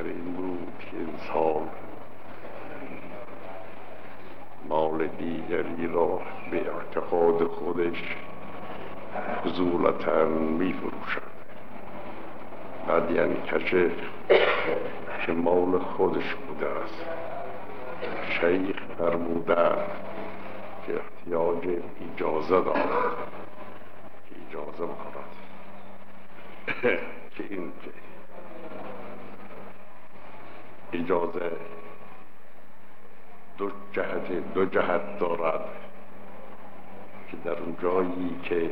بهتر این بود که انسان مال دیگری را به اعتقاد خودش فضولتاً می فروشد. بعد یعنی کسی که مال خودش بوده است. شیخ فرموده که احتیاج اجازه دارد که اجازه بخورد که این اجازه دو جهت دارد که در اون جایی که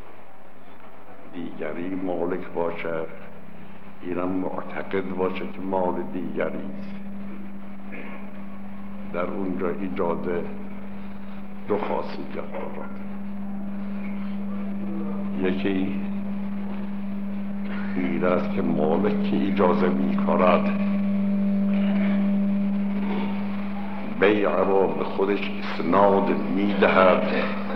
دیگری مالک باشد اینم معتقد باشه که مال دیگری است. در اونجا اجازه دو خاصیت دارد. یکی این است که مالک اجازه می کند بیع را به خودش اسناد می دهد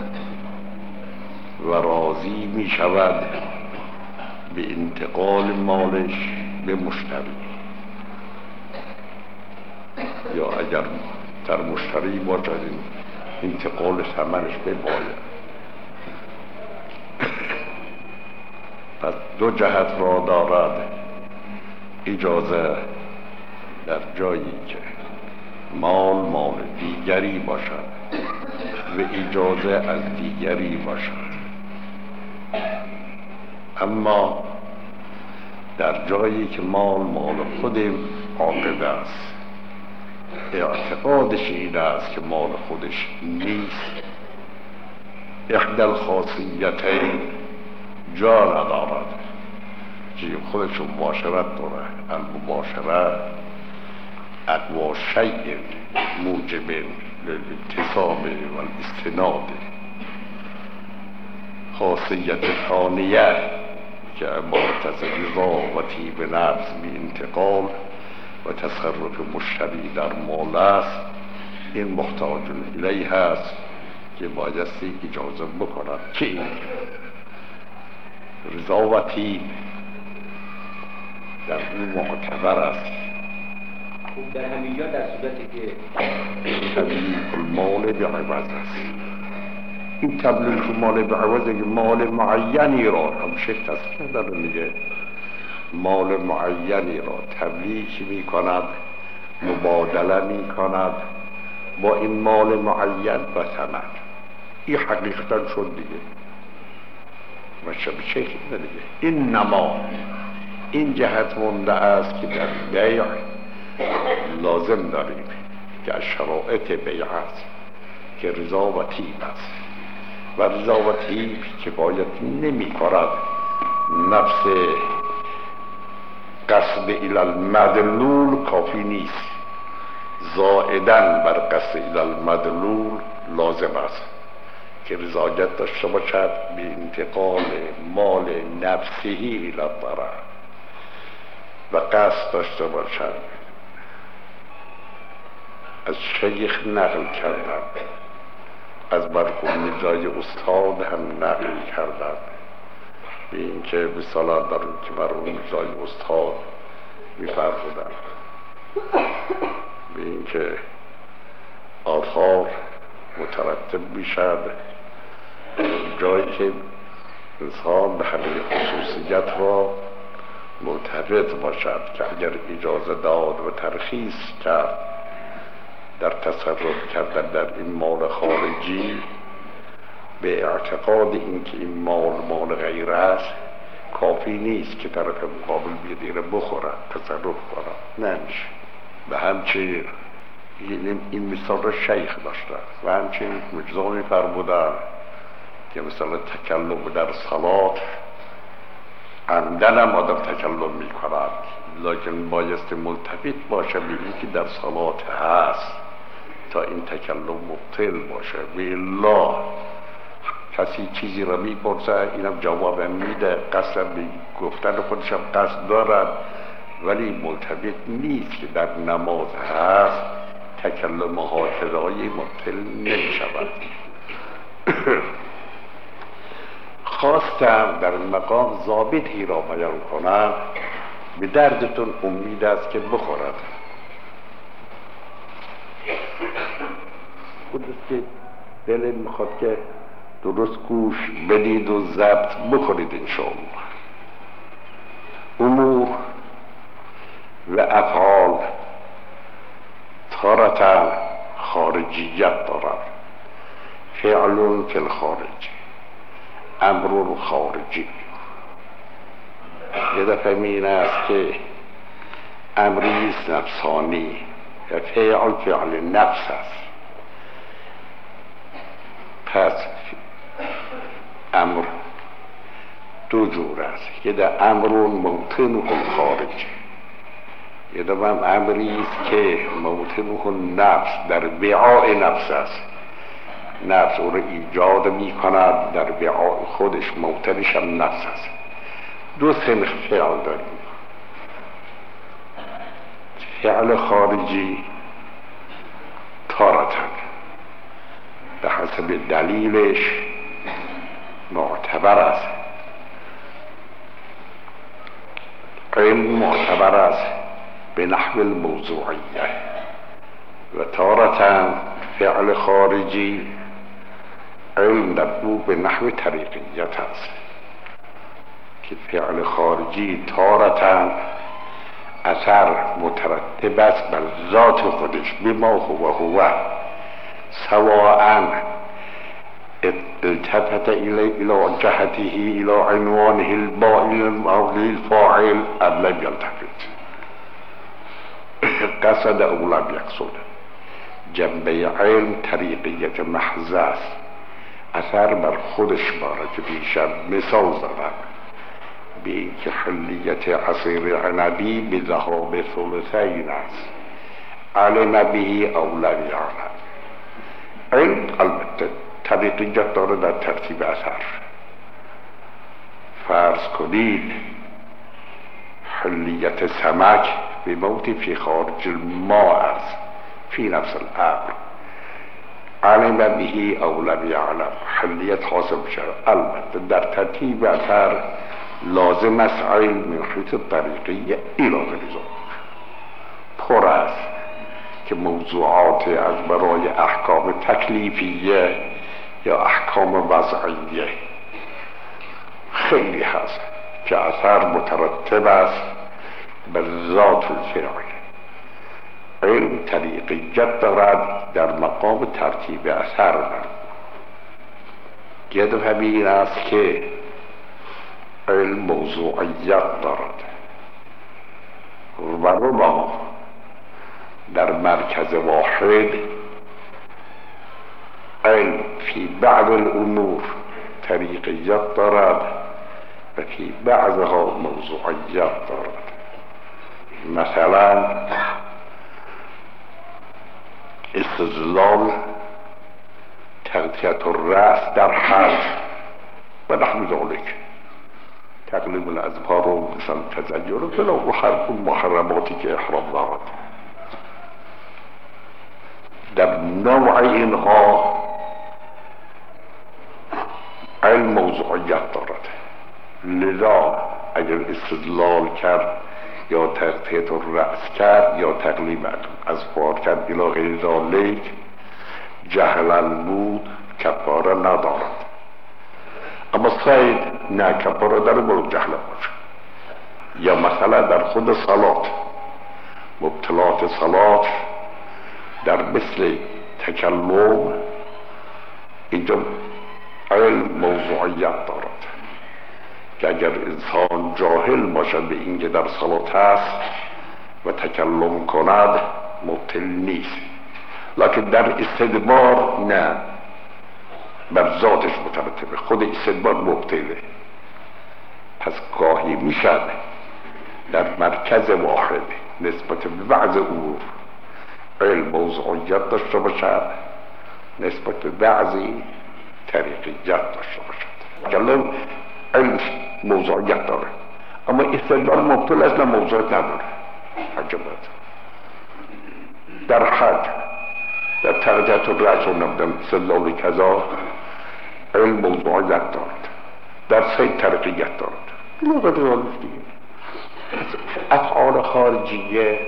و راضی می شود به انتقال مالش به مشتری، یا اگر در مشتری باشد انتقال ثمنش بباید. پس دو جهت را دارد اجازه در جایی که مال دیگری باشد و اجازه از دیگری باشد. اما در جایی که مال خود عاقد است، اعتقادش این است که مال خودش نیست، احدى الخاصیتین جا ندارد که خودش مباشرت داره. المباشرت اقوا شیء موجب للاتصاب والاستناد. خاصیت ثانیه که عبارت از رضا و طیب نفس بی انتقال و تصرف مشتری در مال است، این محتاج الیه هست که بایستی اجازه بکند که این رضا و طیب در این معتبر است. در همینجا در صورتی که تبلیغ المال به عوض است. این تبلیغ المال به عوض که مال معینی را همشه تصفیه داره، میگه مال معینی را تبلیغ می کند، مبادله می کند با این مال معین و ثمن. این حقیقتا شد دیگه و شبیه دیگه. این نما این جهت مونده است که در بیع لازم داریم که از شرائط بیع است که رضا و طیب است، و رضا و طیب که باید نمی کند نفس قصد الی المدلول کافی نیست، زائدن بر قصد الی المدلول لازم است که رضایت داشته باشد به انتقال مال نفسهی الی الضرر و قصد داشته باشد. از شیخ نقل کردن، از مرحوم جای استاد هم نقل کردن به این که بسالان در اون که مرحوم جای استاد می‌فرمودن به این که آثار مترتب میشد جایی که انسان به همین خصوصیت را مرتبط باشد که اگر اجازه داد و ترخیص کرد در تصرف کردن در این مال خارجی به اعتقاد این که این مال غیر است کافی نیست که طرف مقابل بیدیره بخورد تصرف کنند، نمیشه. به همچنین این مثال را شیخ داشته و همچنین مجزا می‌فرمودند که مثلا تکلم در صلات عمدن هم آدم تکلم می‌کند، لکن بایستی ملتفت باشه به این که در صلات هست تا این تکلم مبطل باشه. بالله کسی چیزی را میپرسه اینم جواب میده، قصد به گفتن خودشم قصد دارد ولی ملتفت نیست که در نماز هست، تکلم حافظایی مبطل نمیشود. خواستم در مقام ضابطی را بیان کنم به دردتون امید است که بخورد. خودست که دلت میخواد که درست گوش بدید و ضبط بکنید انشاءالله. امور و افعال تارة خارجیت دارد. فعل فی الخارج، امر خارجی. یه دفعه این است که امری است نفسانی و فعل نفس است. پس امر دو جور است. یه ده امر موطنه خارج، یه ده امری است که موطنه نفس، در وعاء نفس است. نفس او را ایجاد می کند در وعاء خودش، موطنش هم نفس است. دو صنف فعل داریم. فعل خارجی تارتن به حسب دلیلش معتبر است. علم معتبر است به نحو الموضوعیه، و تارتن فعل خارجی علم نبو به نحو طریقیت است که فعل خارجی تارتن اثر مترتب است بر ذات خودش، بما هو سواء التفت الى جهته الى عنوانه البائن او الفاعل ام لم يلتفت، قصد او لم يقصد. جنبه علم طریقیت محض است، اثر بر خودش باره که پیشم مثال زدم به اینکه حلیت عصیر عنبی به ذهاب ثلثین است. علم به او لم یعلم. علم البته طریقیت داره در ترتیب اثر. فرض کنید حلیت سمک به موت فی خارج الماء است فی نفس الامر. علم به او لم یعلم، حلیت حاصل شد. البته در ترتیب اثر لازم است علم من حیث طریقیه الى غیر ذلک. پر است که موضوعات از برای احکام تکلیفیه یا احکام وضعیه خیلی هست که اثر مترتب است بر ذات الفعل. علم طریقیت دارد در مقام ترتیب اثر دارد. یه دفعه این است که علم موضوعیت دارد و ربما در مرکز واحد علم فی بعض الامور طریقیت دارد و فی بعضها موضوعیت دارد. مثلا استدلال تغطیت الرأس در حج و نحو ذلک، تقلیم الاظفار و مثلا تزیر و فلا حرف محرماتی که احرام دارد. در نوع اینها علم موضوعیت دارد. لذا اگر استدلال کرد یا تغطیت الرأس کرد یا تقلیم اظفار کرد الی غیر ذلک جهلا بود، کفاره ندارد. اما صید نه، کفاره داره برو جهل باشه. یا مثلا در خود صلات، مبطلات صلات در مثل تکلم اینجا علم موضوعیت دارد که اگر انسان جاهل باشد به اینکه در صلات هست و تکلم کند مبطل نیست، لکن در استدبار نه، بر ذاتش مترتبه، خود استدبار مبطله. پس گاهی میشد در مرکز واحد نسبت به بعض امور علم موضوعیت داشته باشد، نسبت به بعضی طریقیت داشته باشد. کلم علم موضوعیت داره اما استدلال مبطل است، نه موضوعیت نداره. عجبت در حج در تغطیت الرأس و نبدن استدلال کذا علم موضوعیت دارد، در صید طریقیت دارد. لغت غالب دیگه افعال خارجیه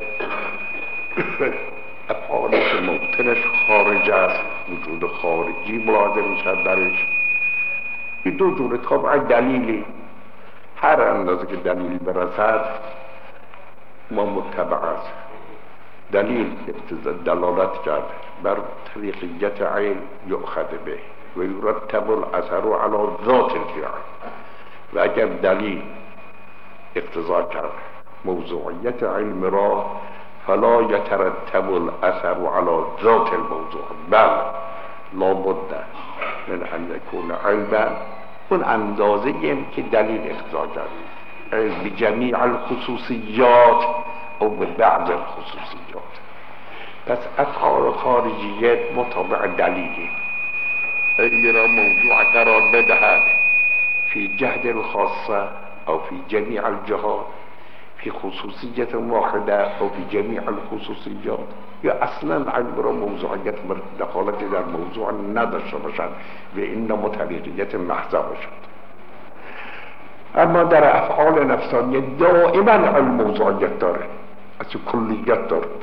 افعالی که موطنش خارج از وجود خارجی ملاحظه میشد درش. این دو جور طبع دلیلی، هر اندازه که دلیل برسد ما متبع است. دلیل دلالت کرد بر طریقیت عین یؤخذ به و یرتب الاثر علی ذات الفعل، و اگر دلیل اقتضا کرد موضوعیت علم را فلا یترتب الاثر علی ذات الموضوع، بل لابد من ان یکون علما اون اندازه که دلیل اقتضا کرد بجمیع الخصوصیات او به بعض الخصوصیات. پس افعال خارجیت مطابق دلیلی علم را موضوع قرار بدهد فی جهد الخاصه او فی جمیع الجهات، فی خصوصیت واحده او فی جمیع الخصوصیات، یا اصلا علم را موضوعیت دخالت در موضوع نداشته باشد و اینما طریقیت محضه باشد. اما در افعال نفسانی دائما علم موضوعیت داره، از کلیت دارد.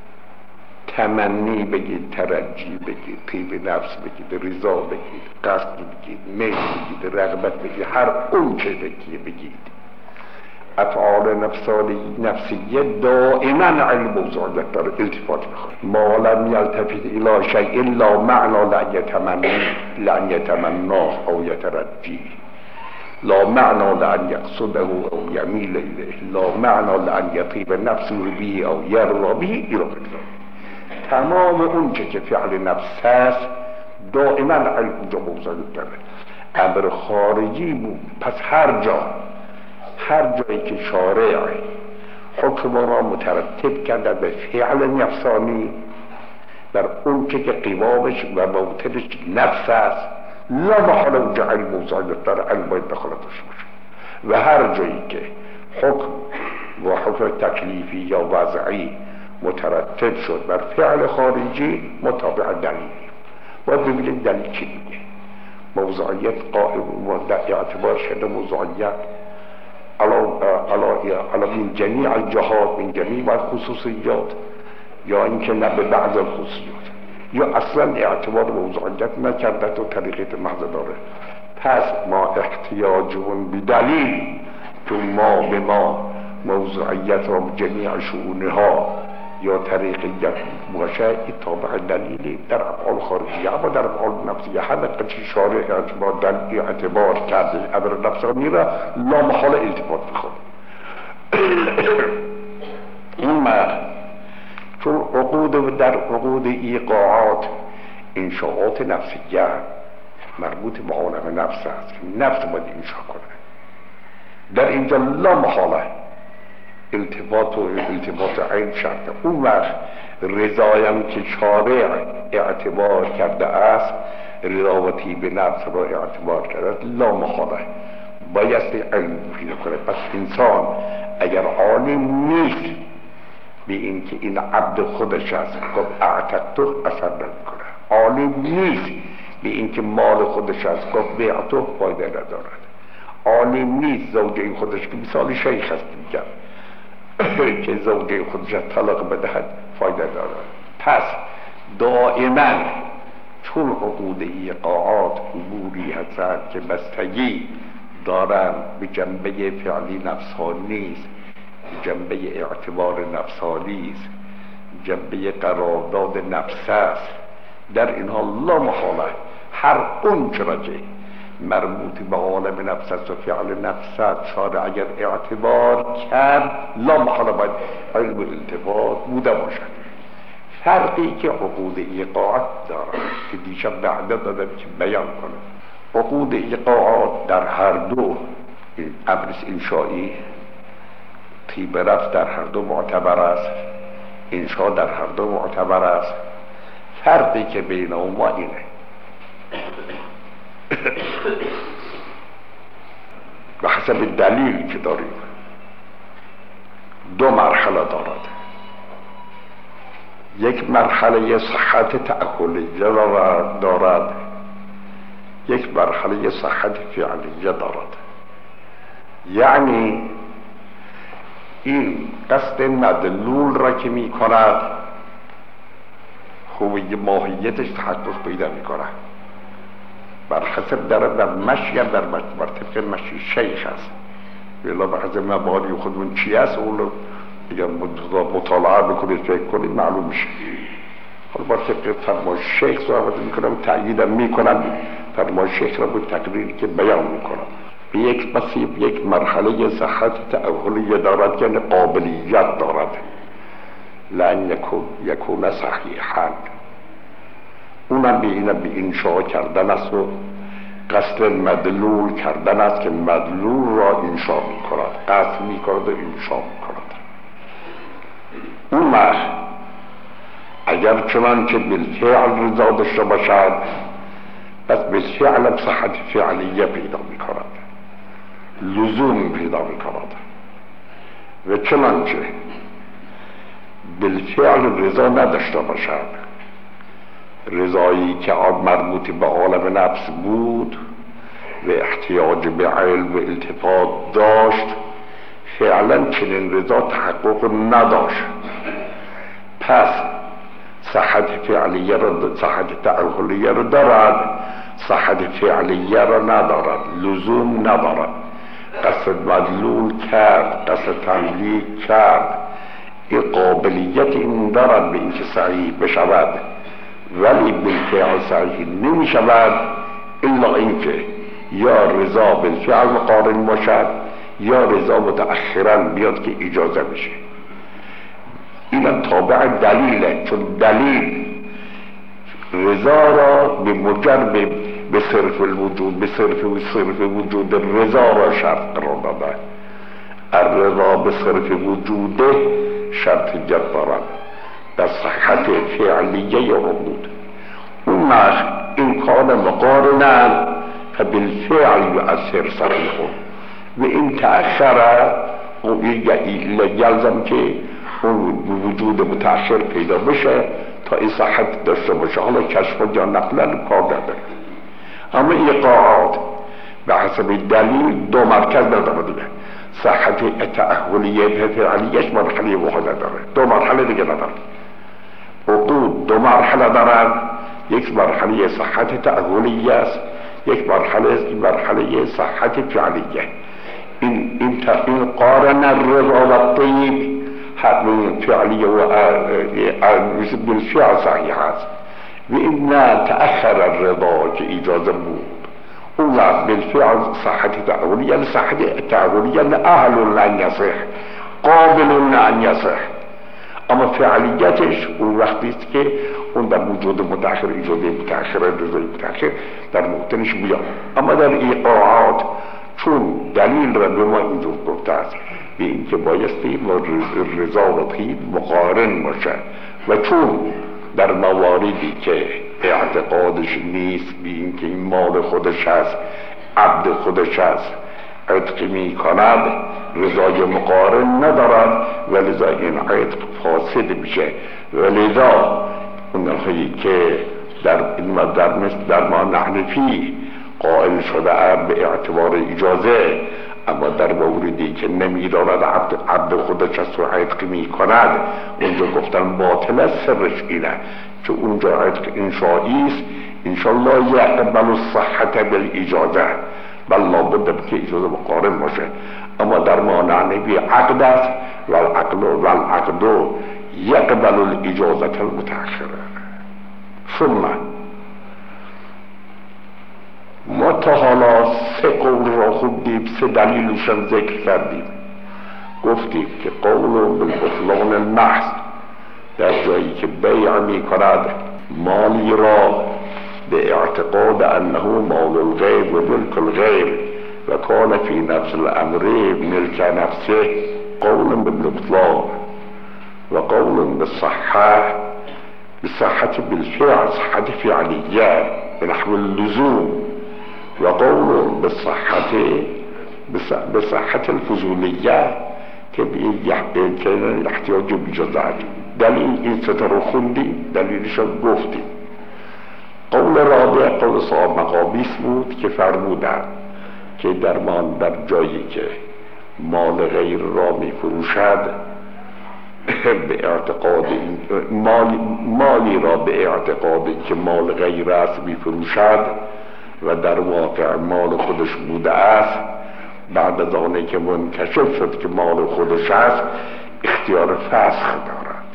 تمنی بگید، ترجی بگید، طیب نفس بگید، رضا بگید، قصد بگید، میل بگید، رغبت بگید، هر اون که بگید افعال نفسیه دائما علم موضوعیت داره، التفات میخواد. ما لم یلتفت الی شیء لا معنی لن یتمناه او یترجی، لا معنى لأن يقصده أو يميل إليه، لا معنى لأن يطيب نفسه به أو يرضى به إلى غيره. تمام اون که فعل نفس هست دائما علم اونجا موضوعیت داره. امر خارجی بود، پس هر جایی که شارع حکم را مترتب کرده به فعل نفسانی در اون که قوامش و موطنش نفس است، لا محاله اونجا علم موضوعیت داره، علم باید دخالتش باشه. و هر جایی که حکم و حکم تکلیفی یا وضعی مترتب شد بر فعل خارجی مطابق دلیلی، باید ببینید دلیل چی میگه. موضوعیت قائم و در اعتبار شده موضوعیت علا من جمیع الجهات، من جمیع الخصوصیات، یا اینکه نه به بعض الخصوصیات، یا اصلا اعتبار موضوعیت نکرده و طریقیت محض داره. پس ما احتیاجون بدلیل که ما به ما موضوعیت را جمیع شؤونها یا طریقیت باشه، این تابع دلیلی در افعال خارجی. اما در افعال نفسی همه قچی شارع اعتبار کرده امر نفسانی را لا محال التفات بخواد. این چون در عقود ایقاعات انشاءات نفسیه مربوط به عالم نفس است، نفس باید انشاء کنه. در اینجا لا محاله التفات عین شرطه. اون وقت رضایم که شارع اعتبار کرده است، رضاوتی به نفس را اعتبار کرده، لا محاله بایستی علم پیدا کنه. پس انسان اگر عالم نیست به این که این عبد خودش است، گفت اعتقته اثر نمیکنه. عالم نیست به این که مال خودش است، گفت بیعته فایده ندارد. عالم نیست زوجه خودش که مثال شیخ است میگم که زوجه خودش طلاق بدهد فایده دارد. پس دائما چون عقود ایقاعات اموری هستند که بستگی دارن به جنبه فعلی نفسانی است، جنبه اعتبار نفسانی است، جنبه قرارداد نفس است، در اینها لا محاله هر اون چرا که مربوط به عالم نفس است و فعل نفس است شارع اگر اعتبار کرد لا محاله باید علم التفات بوده باشد. فرقی که عقود ایقاعات دارد که دیشب بعدا دادم که بیان کنم، عقود ایقاعات در هر دو امر انشایی طیب نفس در هر دو معتبر است، انشاء در هر دو معتبر است. فرقی که بین ما اینه به حسب دلیل که داریم دو مرحله دارد. یک مرحله صحت تأکلیه دارد، یک مرحله صحت فعلیه دارد. یعنی این قصد مدلول را که می کند خوبی ماهیتش تحقق پیدا می کند، بر حسب در مشی بر طبق مشی شیخ است، ولی بر حسب مبادی خودمون چی است اون رو اگر مطالعه بکنید فکر کنید معلوم میشه. حالا بر طبق فرمان شیخ صحبت می کنم، تأییدم می کنم فرمان شیخ را به تقریری که بیان می کنم. به یک مرحله صحت تأهلی دارد که قابلیت دارد لن یکون صحیحا، اونم به انشاء کردن است و قصد مدلول کردن است که مدلول را انشاء می کند، قصد می کند و انشاء می کند. اون وقت اگر چنانچه بالفعل رضا داشته باشد پس بالفعل صحت فعلیه پیدا می کند، لزوم پیدا می کند. و چنانچه بالفعل رضا نداشته باشد، رضایی که مربوط به عالم نفس بود و احتیاج به علم و التفات داشت، فعلا چنین رضا تحقق نداشت، پس صحت فعلیه را، صحت تأهلیه را دارد، صحت فعلیه را ندارد، لزوم ندارد. قصد مدلول کرد، قصد تملیک کرد، این قابلیت این دارد به اینکه صحیح بشود، ولی بالفعل صحیح نمی شود الا اینکه یا رضا بالفعل مقارن باشد یا رضا متأخرا بیاد که اجازه میشه. این تابع دلیله، چون دلیل رضا را به مجرد به صرف الوجود، به صرف وجود رضا را شرط قرار داده. الرضا به صرف وجوده شرط جد دارد در صحت فعلیه وجود. اون وقت این کان مقارنا فبالفعل یؤثر صحیحه و این تأخر یلزم که اون وجود متأخر پیدا بشه تا این صحت داشته باشه. حالا کشف و یا نقلن کار نداره. اما ایقاعات به حسب دلیل دو مرکز نداره دیگه. صحت تأهلیه فعلیش مرحله واحده داره، دو مرحله دیگه نداره. حدود دو مرحله دارن، یک مرحله صحت تأهلیه است، یک مرحله صحت فعلیه. این قارن الرضا و الطیب حتما فعلیه و بالفعل صحیح است و این نه تأخر الرضا که اجازه بود. اون وقت بالفعل صحت تأهلیه، یعنی صحت تأهلیه اهل لن یصح، قابل لن یصح. اما فعلیتش اون وقتی است که اون در وجود متأخر، اجازه متأخر، رضای متأخر در موطنش بیاد. اما در ایقاعات چون دلیل را به ما اینجور گفته است به این که بایستی رضا و طیب مقارن باشه و چون در مواردی که اعتقادش نیست به این که این مال خودش هست، عبد خودش هست، عتق می کند، رضای مقارن ندارد و لذا این عتق فاسد میشه. و لذا اونهایی که در ما نحنفی قائل شده به اعتبار اجازه، اما در موردی که نمی دارد عبد خودش از عتق می کند اونجا گفتن باطل است. سرش اینه که اونجا عتق انشایی است، انشالله یقبل الصحت بالاجازه، بل لابد که اجازه مقارن باشه. اما در ما نحنفی عقد است و العقد یقبل الاجازه المتأخره. ثم ما تا حالا سه قول را خوندیم، سه دلیلشان ذکر کردیم. گفتیم که قول بالبطلان المحض در جایی که بیع می کند مالی را به اعتقاد انه مال الغیر و ملک الغیر و کان فی نفس الامر ملک نفسه، قول بالبطلان و قول بالصحة بالفعل، صحة فعلیه بنحو اللزوم، و قول بصحة الفضولیه که احتیاج به اجازه. دلیل این سه رو خوندیم، دلیلشان گفتیم. قول رابع قول صاحب مقابیس بود که فرمودند که در جایی که مال غیر را می فروشد به اعتقاد مالی را به اعتقادی که مال غیر است می فروشد و در واقع مال خودش بوده است، بعد از آنه که منکشف شد که مال خودش است اختیار فسخ دارد.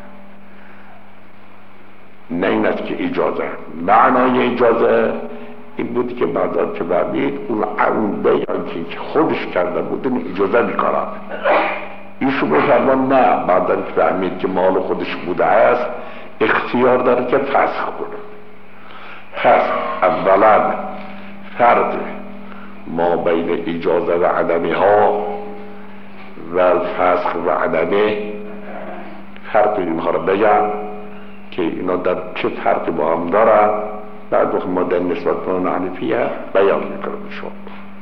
نه این است که اجازه، معنای اجازه این بود که بعد از که برمید اون بیان که خودش کرده بود این اجازه میکند. ایشون بفرمان نه، بعد از که فهمید که مال خودش بوده است اختیار داره که فسخ کنه. پس اولا فرق ما بین اجازه و عدمه ها و فسخ و عدمه، فرق اینها رو بگم که اینا در چه فرقی با هم دارن، بعد وقت ما در نسبت به اون حنفیه بیان میکنم شد.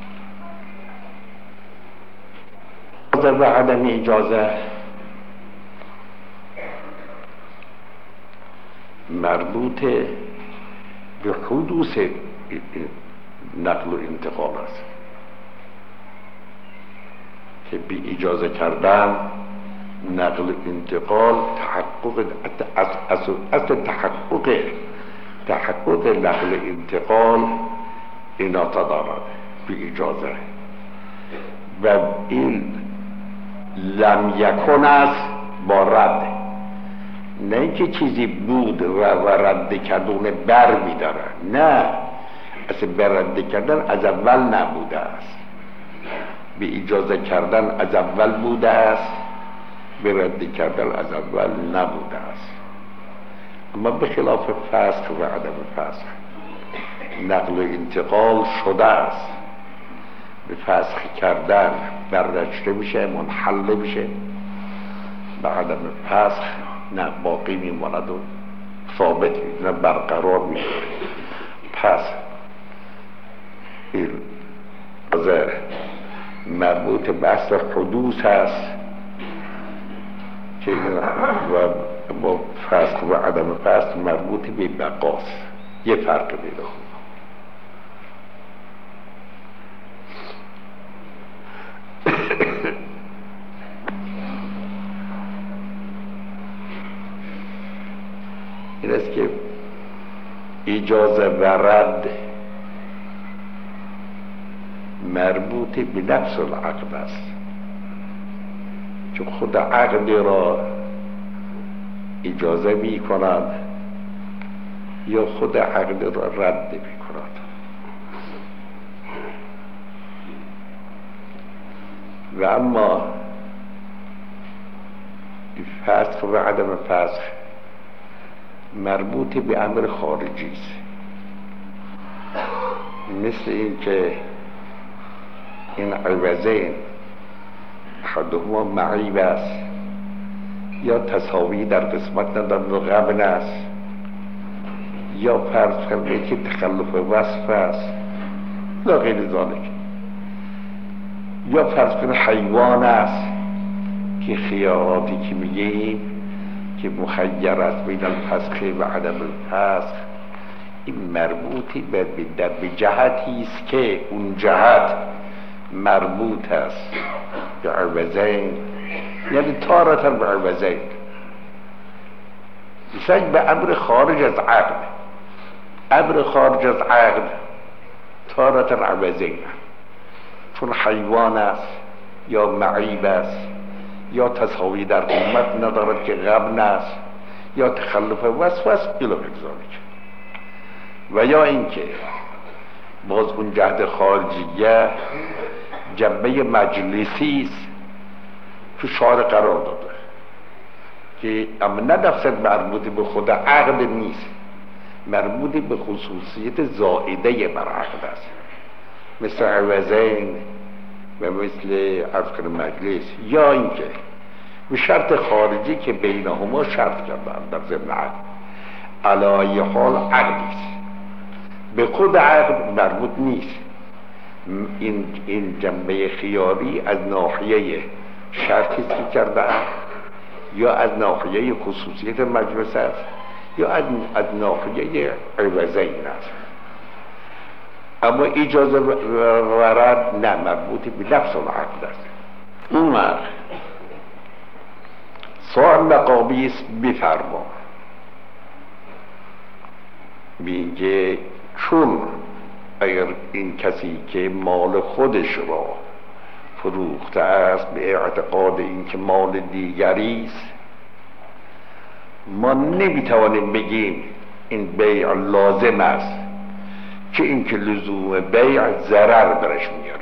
اجازه و عدم اجازه مربوط به حدوث نقل و انتقال است که بی اجازه کردن نقل و انتقال تحقق اصل تحقق نقل انتقال اینا دارد بی اجازه و این لم یکن است با رد، نه اینکه چیزی بود و رد کردن بر میداره، نه اصلا برد کردن از اول نبوده است، بی اجازه کردن از اول بوده است، برد کردن از اول نبوده است. اما به خلاف فسخ و عدم فسخ نقل و انتقال شده است، به فسخ کردن برداشته میشه، منحل میشه، به عدم فسخ نه باقی میماند و ثابت نه برقرار میشه. پس این مربوط به اصل حدوث هست که و با فسخ و عدم فسخ مربوط به بقاست. یه فرق پیدا این است که اجازه و رد مربوط به نفس العقد است، چون خود عقد را اجازه می کند یا خود عقد را رد می کند. و اما فسخ و عدم فسخ مربوط به امر خارجی است، مثل این که این عوضین احدهما معیب است یا تساوی در قسمت ندارد و غبن است، یا فرض کرده که تخلف وصف است لا غیر ذالک، یا فرض کرده حیوان است که خیاراتی که میگیم که مخیر است بین الفسخ و عدم الفسخ، این مربوطی به جهتی است که اون جهت مربوط است به عوضین، یعنی تارتا به عوضین، مثلا به امر خارج از عقد، امر خارج از عقد تارتا عوضین، چون حیوان است یا معیب است یا تساوی در قیمت ندارد که غبن است یا تخلف وصف است الی ذالک. و یا اینکه باز اون جهت خارجیه جنبه مجلسی است تو شارع قرار داده که اما نه نفسد مربوط به خود عقد نیست، مربوط به خصوصیت زائده بر عقد است، مثل عوضین و مثل عفق مجلس، یا اینکه به شرط خارجی که بینهما شرط کردن در ضمن عقد. علی حال عقدی است، به خود عقد مربوط نیست. این جنبه خیاری از ناحیه شرطی است که کرده یا از ناحیه خصوصیت مجلس است یا از ناحیه عوضین است. اما اجازه و رد نه، مربوط به نفس العقد است. عمر سؤال مقامی است بفرما. میگه چون اگر این کسی که مال خودش را فروخته است به اعتقاد اینکه مال دیگری است، ما نمیتوانیم بگیم این بیع لازم است که اینکه لزوم بیع ضرر برش میاره.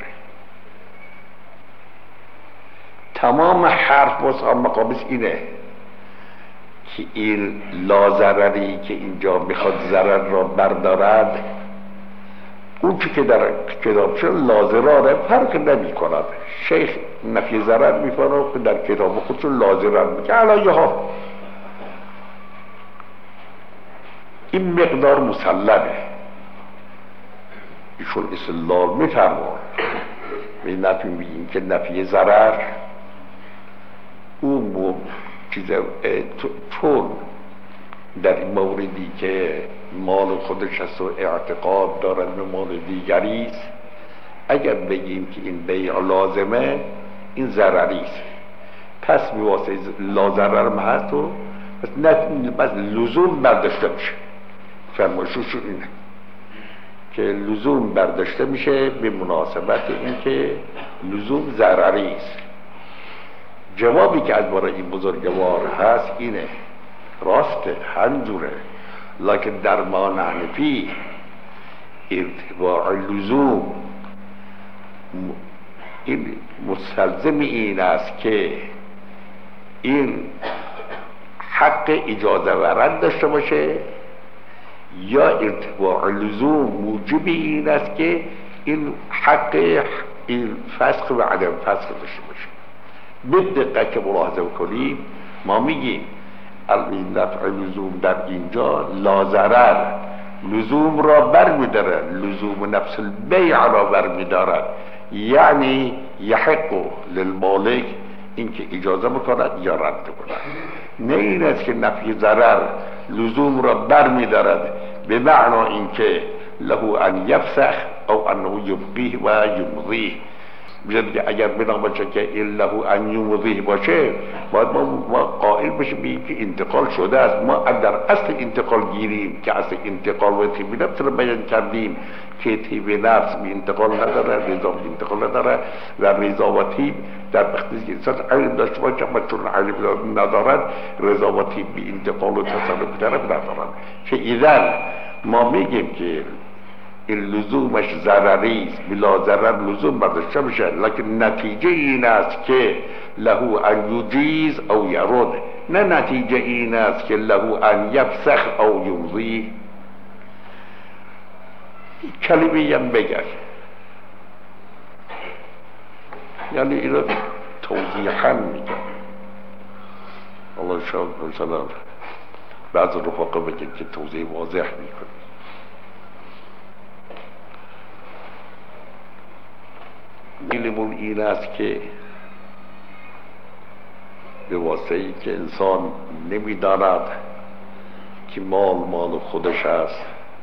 تمام حرف واسه مقابل اینه که این لازرری که اینجا میخواد ضرر را بردارد، اون که در کتاب شد لازراره فرق نمی کند. شیخ نفی ضرر میکنه که در کتاب خودشون لازرر میگه علایه ها این مقدار مسلمه. ایشون استدلال میفرمان به نفی میگیم که نفی ضرر اون چون در این موردی که مال خودش است و اعتقاد دارد به مال دیگری است، اگر بگیم که این بیع لازمه این ضرری است، پس میواسه لازرر هست و بس لزوم برداشته میشه. فرمایشش اینه که لزوم برداشته میشه به مناسبت اینکه لزوم ضرری است. جوابی که از برای این بزرگوار هست اینه، راسته همجوره، لکن در ما حنفی ارتباع لزوم این مستلزم این است که این حق اجازه و رد داشته باشه، یا ارتباع لزوم موجب این است که این حق این فسخ و عدم فسخ داشته باشه. به دقت که ملاحظه کنیم ما میگیم این نفع لزوم در اینجا لازرر لزوم را برمیدارد، لزوم نفس البیع را برمیدارد، یعنی یحق للمالک اینکه اجازه بکند یا رد کند. نه این است که نفی ضرر لزوم را برمیدارد به معنا اینکه له ان یفسخ او انه یبقیه و یمضیه. اگر بنا باشه که این له ان یمضیه باشه باید ما قائل بشیم بگیم که انتقال شده است. ما در اصل انتقال گیریم که اصل انتقال و طیب نفس رو بیان کردیم که طیب نفس به انتقال نداره، رضا به انتقال نداره و رضا و طیب در وقتی که انسان علم داشته باشه و چون علم ندارد رضا و طیب به انتقال و تصرف طرف ندارد. که ایذن ما میگیم که این لزومش ضرری است، بلا ضرر لزوم برداشته بشه، لکن نتیجه این است که له ان یجیز او یرد، نه نتیجه این است که له ان یفسخ او یمضی. کلمه هم بگه یعنی این رو توضیحاً میگه. الله شاید مثلا بعض رفاقه بگه که توضیح واضح میکنه. علمون این است که به واسطه‌ای که انسان نمیداند که مال خودش است،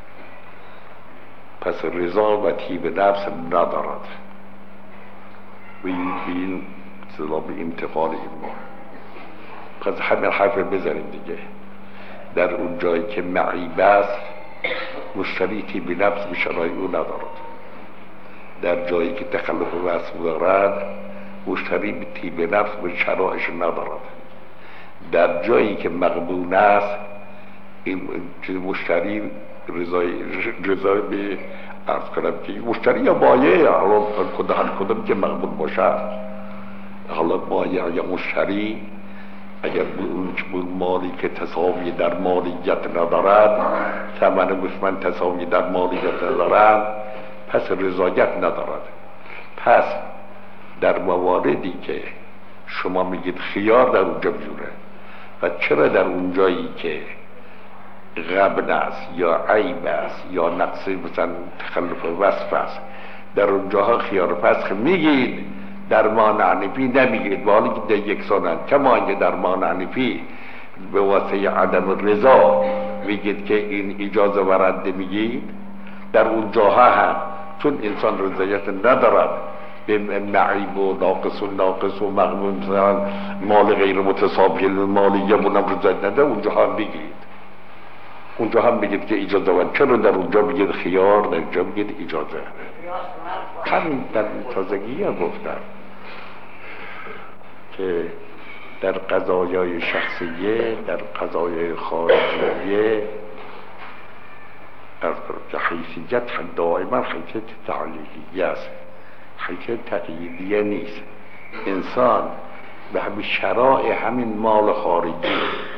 پس رضا و طیب نفس ندارد و این صدا به انتقال این ما. پس همین حرف بزنیم دیگه. در اون جایی که معیب است مشتری طیب نفس به شرای او ندارد، در جایی که تخلف وصف دارد مشتری به طیب نفس به شرایش ندارد، در جایی که مقبول است این مشتری رضای به عرض کنم که مشتری یا بایه حالا کدام که مقبول باشد، حالا بایه یا مشتری اگر اون مالی که تساوی در مالیت ندارد، ثمن مثمن تساوی در مالیت ندارد، پس رضایت ندارد. پس در مواردی که شما میگید خیار در اونجا بیوره و چرا در اونجایی که غبن است یا عیب است یا نقص مثلا تخلف وصف است در اونجاها خیار فسخ میگید، در مانع حنفی نمیگید، ولی که در یکسانند. کما اینکه در مانع حنفی به واسطه عدم رضا میگید که این اجازه و رد میگید، در اونجاها هم چون انسان رضایت ندارد به معیب و ناقص و مغمون مثلا مال غیر متساوی مالیه اونم رضایت نده، اونجا هم بگید، اونجا هم بگید که اجازه من، چرا در اونجا بگید خیار، در اونجا بگید اجازه. همین در تازگی هم گفتم که در قضایای شخصیه، در قضایای خارجیه که حیثیت دائما حیثیت تعلیلیه است، حیثیت تقییدیه نیست. انسان به همین شرائع همین مال خارجی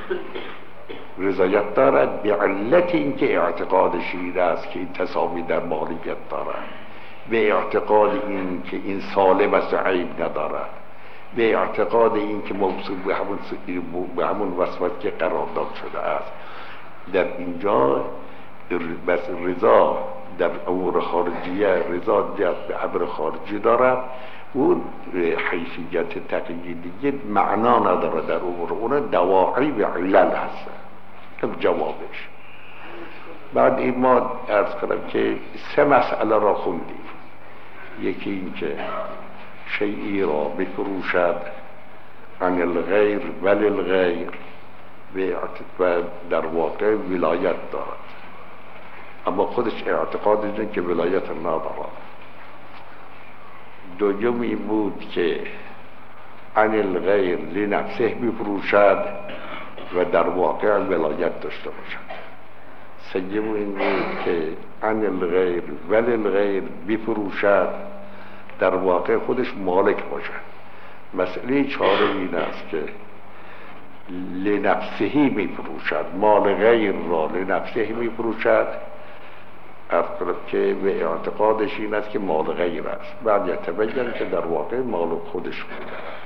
رضایت دارد به علت اینکه اعتقادش این است که این تساوی در مالیت دارد، به اعتقاد این که این سالم است و عیب ندارد، به اعتقاد این که موصول به همون وصفت که قرار داد شده است. در اینجا بس رضا در امور خارجیه رضا به امر خارجی دارد، اون حیثیت تقییدیه معنا نداره در امور، اون دواعی و علل هست. جوابش بعد این ما عرض کنم که 3 مسئله را خوندیم. یکی این که شیئی را بفروشد عن الغیر ولی الغیر و در واقع ولایت دارد، اما خودش اعتقاد اینه که ولایت ندارد. دوم این بود که عن الغیر لنفسه بفروشد و در واقع ولایت داشته باشد. سوم این بود که عن الغیر ولی الغیر بفروشد، در واقع خودش مالک باشد. مسئله 4 این است که لنفسهی میفروشد، مال غیر را لنفسهی میفروشد، که به اعتقادش این است که مال غیر است، بعد یتبین که در واقع مال خودش بوده.